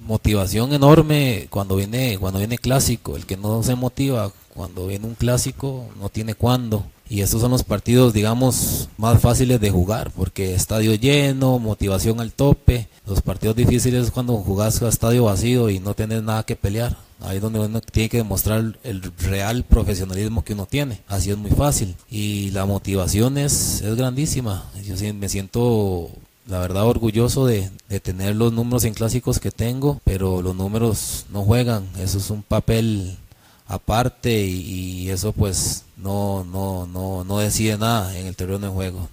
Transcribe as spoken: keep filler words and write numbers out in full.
motivación enorme cuando viene cuando viene clásico. El que no se motiva cuando viene un clásico no tiene cuándo. Y estos son los partidos, digamos, más fáciles de jugar, porque estadio lleno, motivación al tope. Los partidos difíciles es cuando jugás a estadio vacío y no tienes nada que pelear. Ahí es donde uno tiene que demostrar el real profesionalismo que uno tiene. Así es muy fácil. Y la motivación es, es grandísima. Yo sí me siento, la verdad, orgulloso de, de tener los números en clásicos que tengo, pero los números no juegan. Eso es un papel aparte y, y eso pues no no no no decide nada en el terreno de juego.